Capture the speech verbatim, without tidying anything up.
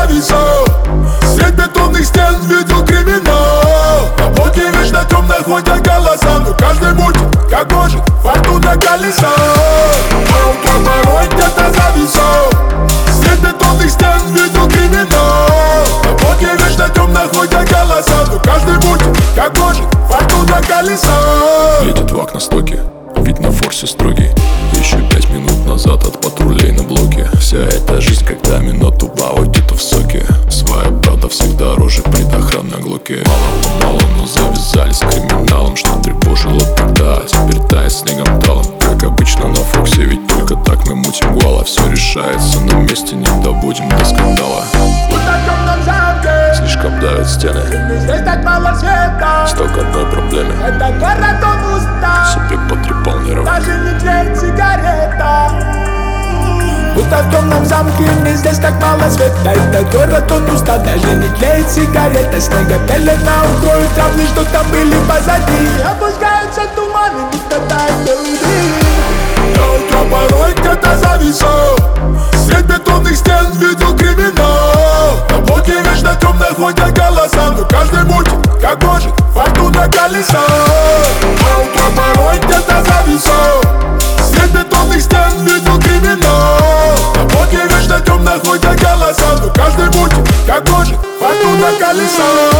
зависал. Средь бетонных стен видел криминал. На блоке вечно темно ходят голоса, но каждый мутит, как может, фортуна колеса. А утром порой где-то зависал. Средь бетонных стен видел криминал. На блоке вечно темно ходят голоса, но каждый мутит, как может, фортуна колеса. Едет в окна стоки, вид на форсе строгий. Еще пять минут назад от патрулей на блоке. Вся эта жизнь, когда минуту уйдет в соки. Своя правда всегда дороже предохранной глоки. Мало-помалу, но завязали с криминалом, что тревожило тогда, теперь тает снегом талом. Как обычно на Фоксе, ведь только так мы мутим гуала. Все решается на месте, не доводим до скандала. Слишком давят стены, Здесь так мало света. столько одной проблемы. Это город, он устал. Себе потрепал нервы. Даже не тлеет сигарета. Будто в темном замке, мне здесь так мало света. Этот город, он устал, даже не тлеет сигарета. Снега пелена укроет травы, что там были позади. Опускаются туманы, будто тает люди. Я утро порой где-то зависал. Средь бетонных стен видел криминал. На блоке вечно темно ходят голоса, но каждый мутит, как может, фортуна колеса. А утром порой где-то зависал. Средь бетонных стен видел криминал. На блоке вечно темно ходят голоса, но каждый мутит, как может, фортуна колеса.